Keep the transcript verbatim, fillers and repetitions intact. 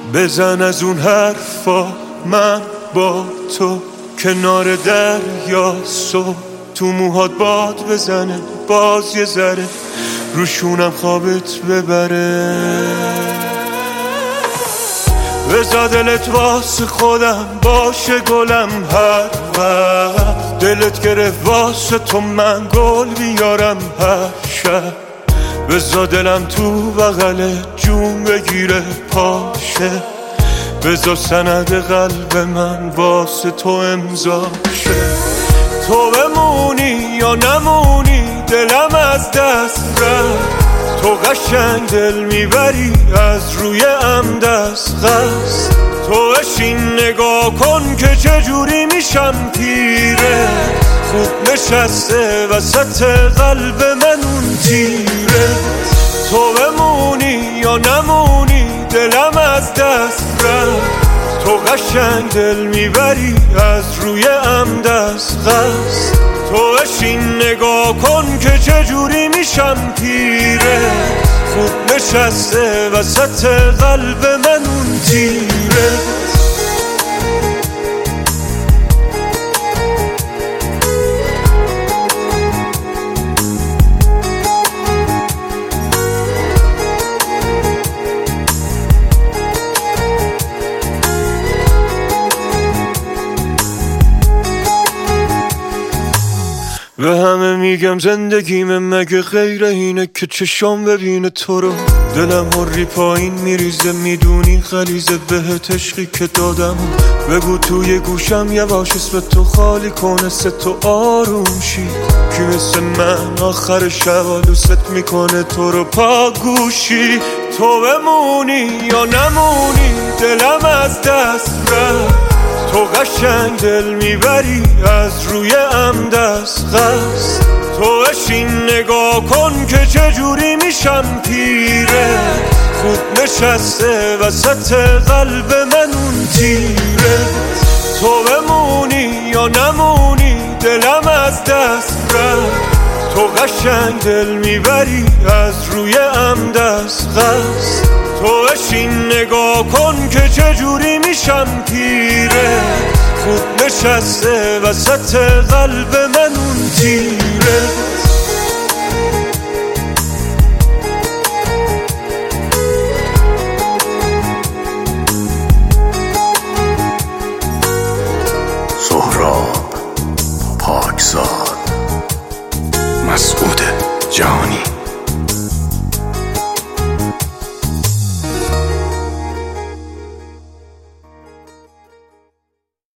بزن از اون حرفا، من با تو کنار دریا، صبح تو موهات باد بزنه، باز یه ذره روشونم خوابت ببره. بذار دلت واسه خودم باشه گلم، هر وقت دلت گرفت واسه تو من گل بیارم هر شب. بذار دلم تو بغل جون بگیره پاشه، بذار سند قلب من واسه تو امضا شه. تو بمونی یا نمونی دلم از دست رفت، تو قشنگ دل میبری از روی ام دست خست. تو بشین نگاه کن که چجوری میشم پیره، خوب نشسته وسط قلب من اون تیره. تو بمونی یا نمونی دلم از دست رفت، تو قشنگ دل میبری از روی ام دست خست. تو بشین نگاه کن که چجوری میشم پیره، خوب نشسته وسط قلب من اون تیره. به همه میگم زندگیم مگه غیر اینه که چشام ببینه تو رو. دلم هری پایین میریزه، میدونی غلیظه بهت عشقی که دادم. بگو توی گوشم یواش اسم تو خالی کنه سه تو آروم شی. کی مثل من آخر شب دوست میکنه تو رو پا گوشی. تو بمونی یا نمونی دلم از دست رفت، تو قشنگ دل میبری از روی ام دست خست. تو بشین نگاه کن که چجوری میشم پیره، خوب نشسته وسط قلب من اون تیره. تو بمونی یا نمونی دلم از دست رفت، تو قشنگ دل میبری از روی ام دست خست. تو بشین نگاه کن که چجوری میشم پیره، خوب نشسته وسط قلب من اون تیره. سهراب پاکزاد، مسعود جهانی.